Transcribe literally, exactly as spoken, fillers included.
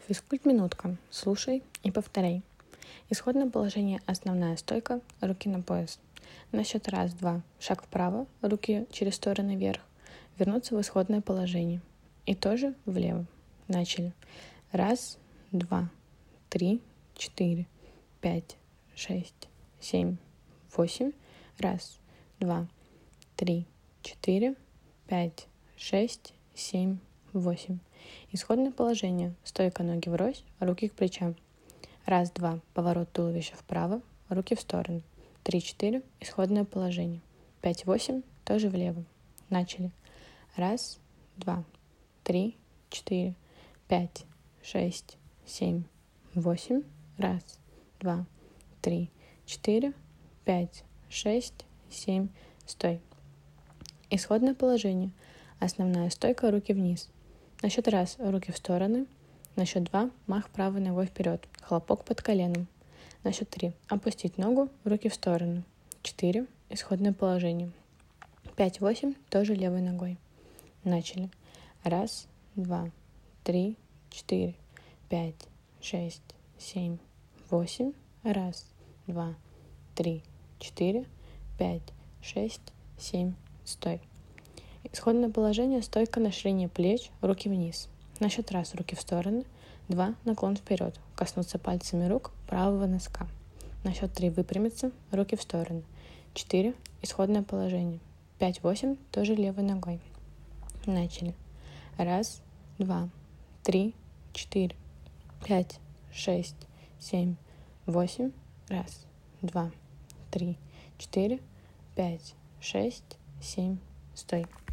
Физкульт-минутка. Слушай и повторяй. Исходное положение – основная стойка, руки на пояс. На счет раз, два, шаг вправо, руки через стороны вверх, вернуться в исходное положение. И тоже влево. Начали. Раз, два, три, четыре, пять, шесть, семь, восемь. Раз, два, три, четыре, пять, шесть, семь, восемь. Исходное положение. Стойка, ноги врозь, руки к плечам. Раз, два, поворот туловища вправо, руки в сторону. Три, четыре, исходное положение. Пять, восемь, тоже влево. Начали. Раз, два, три, четыре, пять, шесть, семь, восемь. Раз, два, три, четыре, пять, шесть, семь. Стой. Исходное положение. Основная стойка, руки вниз. На счет раз, руки в стороны. На счет два, мах правой ногой вперед, хлопок под коленом. На счет три, опустить ногу, руки в сторону. четыре, исходное положение. пять, восемь, тоже левой ногой. Начали. Раз, два, три, четыре, пять, шесть, семь, восемь. Раз, два, три, четыре, пять, шесть, семь. Стой. Исходное положение. Стойка на ширине плеч, руки вниз. На счет раз, руки в стороны. Два, наклон вперед. Коснуться пальцами рук правого носка. На счет три, выпрямиться, руки в стороны. Четыре, исходное положение. Пять, восемь, тоже левой ногой. Начали. Раз, два, три, четыре, пять, шесть, семь, восемь. Раз, два, три, четыре, пять, шесть, семь. Стой.